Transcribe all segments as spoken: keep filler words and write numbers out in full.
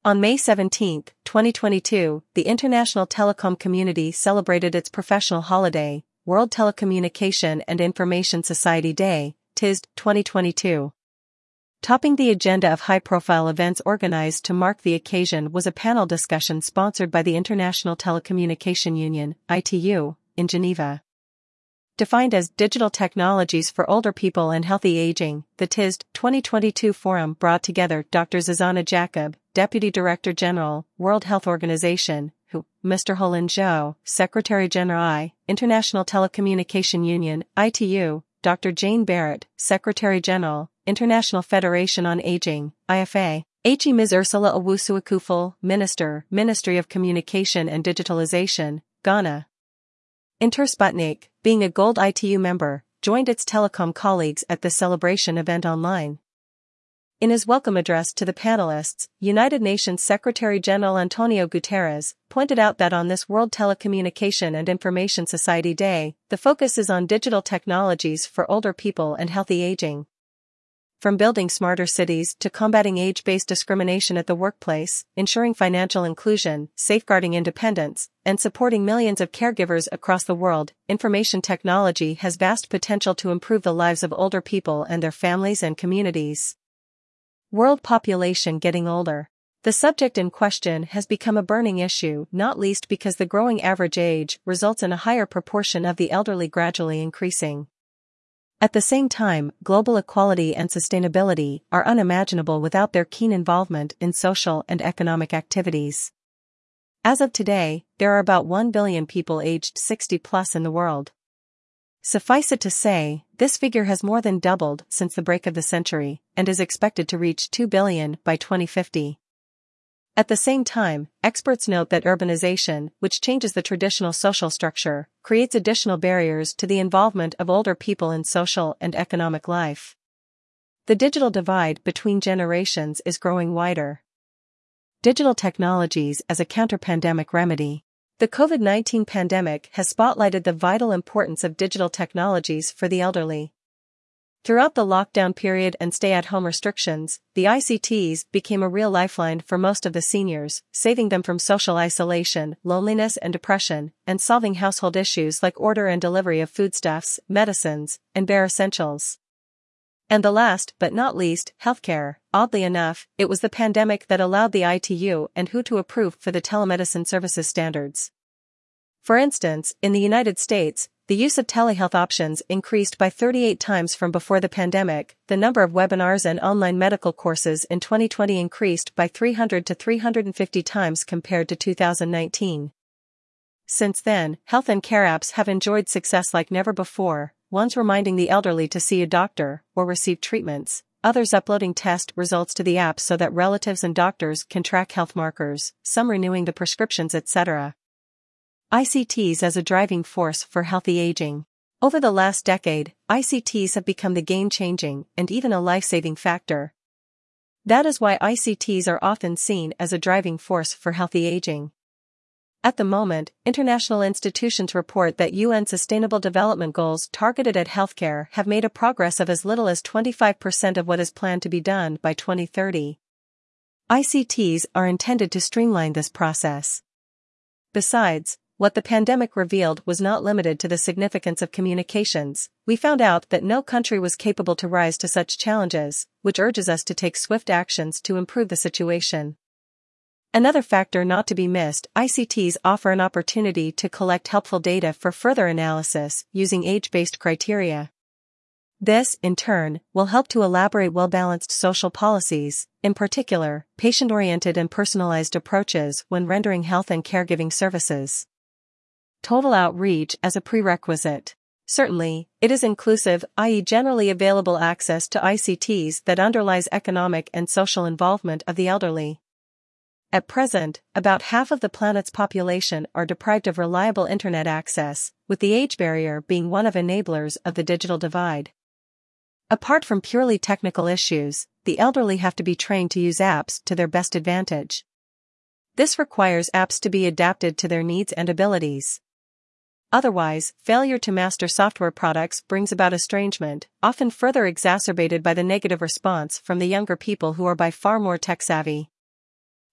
On May seventeenth, twenty twenty-two, the international telecom community celebrated its professional holiday, World Telecommunication and Information Society Day, T I S D twenty twenty-two. Topping the agenda of high-profile events organized to mark the occasion was a panel discussion sponsored by the International Telecommunication Union, I T U, in Geneva. Defined as Digital Technologies for Older People and Healthy Aging, the T I S D twenty twenty-two forum brought together Doctor Zsuzsanna Jakab, Deputy Director General, World Health Organization, W H O, Mister Helin Zhou, Secretary General, International Telecommunication Union, I T U, Doctor Jane Barrett, Secretary General, International Federation on Aging, I F A, H E Miz Ursula Owusu-Ekuful, Minister, Ministry of Communication and Digitalization, Ghana. Intersputnik, being a Gold I T U member, joined its telecom colleagues at the celebration event online. In his welcome address to the panelists, United Nations Secretary-General Antonio Guterres pointed out that on this World Telecommunication and Information Society Day, the focus is on digital technologies for older people and healthy aging. From building smarter cities to combating age-based discrimination at the workplace, ensuring financial inclusion, safeguarding independence, and supporting millions of caregivers across the world, information technology has vast potential to improve the lives of older people and their families and communities. World population getting older. The subject in question has become a burning issue, not least because the growing average age results in a higher proportion of the elderly gradually increasing. At the same time, global equality and sustainability are unimaginable without their keen involvement in social and economic activities. As of today, there are about one billion people aged sixty plus in the world. Suffice it to say, this figure has more than doubled since the break of the century, and is expected to reach two billion by twenty fifty. At the same time, experts note that urbanization, which changes the traditional social structure, creates additional barriers to the involvement of older people in social and economic life. The digital divide between generations is growing wider. Digital technologies as a counter-pandemic remedy. The COVID nineteen pandemic has spotlighted the vital importance of digital technologies for the elderly. Throughout the lockdown period and stay-at-home restrictions, the I C Ts became a real lifeline for most of the seniors, saving them from social isolation, loneliness and depression, and solving household issues like order and delivery of foodstuffs, medicines, and bare essentials. And the last, but not least, healthcare. Oddly enough, it was the pandemic that allowed the I T U and W H O to approve for the telemedicine services standards. For instance, in the United States, the use of telehealth options increased by thirty-eight times from before the pandemic. The number of webinars and online medical courses in twenty twenty increased by three hundred to three hundred fifty times compared to two thousand nineteen. Since then, health and care apps have enjoyed success like never before, ones reminding the elderly to see a doctor or receive treatments, others uploading test results to the app so that relatives and doctors can track health markers, some renewing the prescriptions, et cetera. I C Ts as a driving force for healthy aging. Over the last decade, I C Ts have become the game-changing and even a life-saving factor. That is why I C Ts are often seen as a driving force for healthy aging. At the moment, international institutions report that U N Sustainable Development Goals targeted at healthcare have made a progress of as little as twenty-five percent of what is planned to be done by twenty thirty. I C Ts are intended to streamline this process. Besides, what the pandemic revealed was not limited to the significance of communications. We found out that no country was capable to rise to such challenges, which urges us to take swift actions to improve the situation. Another factor not to be missed, I C Ts offer an opportunity to collect helpful data for further analysis using age-based criteria. This, in turn, will help to elaborate well-balanced social policies, in particular, patient-oriented and personalized approaches when rendering health and caregiving services. Total outreach as a prerequisite. Certainly, it is inclusive, that is generally available access to I C Ts that underlies economic and social involvement of the elderly. At present, about half of the planet's population are deprived of reliable internet access, with the age barrier being one of enablers of the digital divide. Apart from purely technical issues, the elderly have to be trained to use apps to their best advantage. This requires apps to be adapted to their needs and abilities. Otherwise, failure to master software products brings about estrangement, often further exacerbated by the negative response from the younger people who are by far more tech-savvy.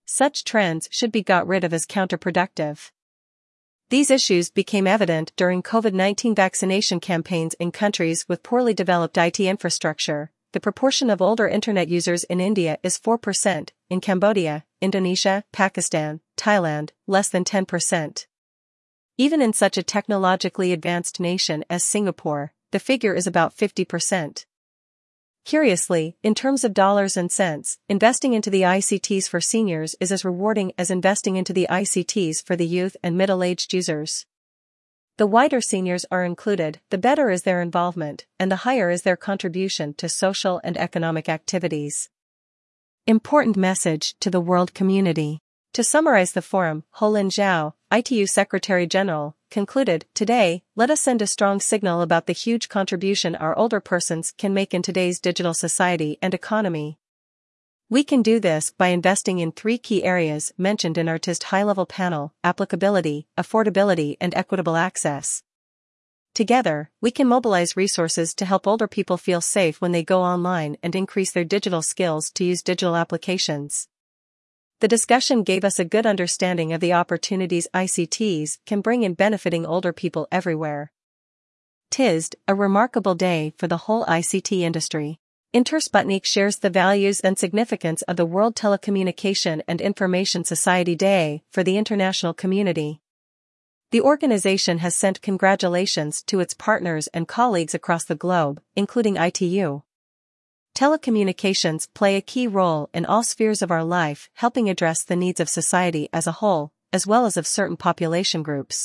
Such trends should be got rid of as counterproductive. These issues became evident during COVID nineteen vaccination campaigns in countries with poorly developed I T infrastructure. The proportion of older internet users in India is four percent, in Cambodia, Indonesia, Pakistan, Thailand, less than ten percent. Even in such a technologically advanced nation as Singapore, the figure is about fifty percent. Curiously, in terms of dollars and cents, investing into the I C Ts for seniors is as rewarding as investing into the I C Ts for the youth and middle-aged users. The wider seniors are included, the better is their involvement, and the higher is their contribution to social and economic activities. Important message to the world community. To summarize the forum, Holin Zhao, I T U Secretary General, concluded, "Today, let us send a strong signal about the huge contribution our older persons can make in today's digital society and economy. We can do this by investing in three key areas mentioned in our T I S D high-level panel: applicability, affordability and equitable access. Together, we can mobilize resources to help older people feel safe when they go online and increase their digital skills to use digital applications." The discussion gave us a good understanding of the opportunities I C Ts can bring in benefiting older people everywhere. T I S D, a remarkable day for the whole I C T industry. Intersputnik shares the values and significance of the World Telecommunication and Information Society Day for the international community. The organization has sent congratulations to its partners and colleagues across the globe, including I T U. Telecommunications play a key role in all spheres of our life, helping address the needs of society as a whole, as well as of certain population groups.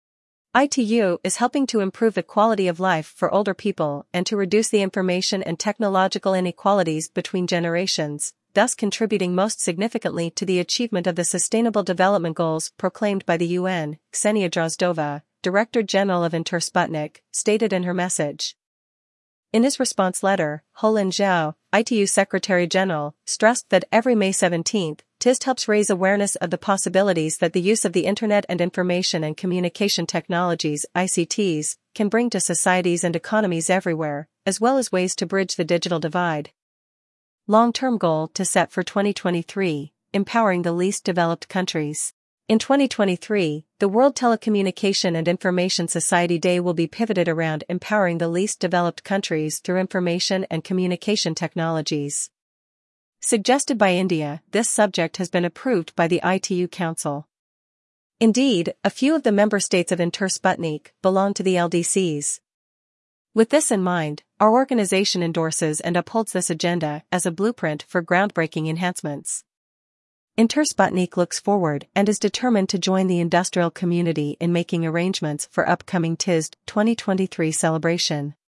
I T U is helping to improve the quality of life for older people and to reduce the information and technological inequalities between generations, thus contributing most significantly to the achievement of the Sustainable Development Goals proclaimed by the U N. Ksenia Drozdova, Director General of Intersputnik, stated in her message. In his response letter, Holin Zhao, I T U Secretary General, stressed that every May seventeenth, T I S D helps raise awareness of the possibilities that the use of the Internet and Information and Communication Technologies I C Ts can bring to societies and economies everywhere, as well as ways to bridge the digital divide. Long-term goal to set for twenty twenty-three, empowering the least developed countries. In twenty twenty-three, the World Telecommunication and Information Society Day will be pivoted around empowering the least developed countries through information and communication technologies. Suggested by India, this subject has been approved by the I T U Council. Indeed, a few of the member states of Intersputnik belong to the L D Cs. With this in mind, our organization endorses and upholds this agenda as a blueprint for groundbreaking enhancements. Intersputnik looks forward and is determined to join the industrial community in making arrangements for upcoming T I S D twenty twenty-three celebration.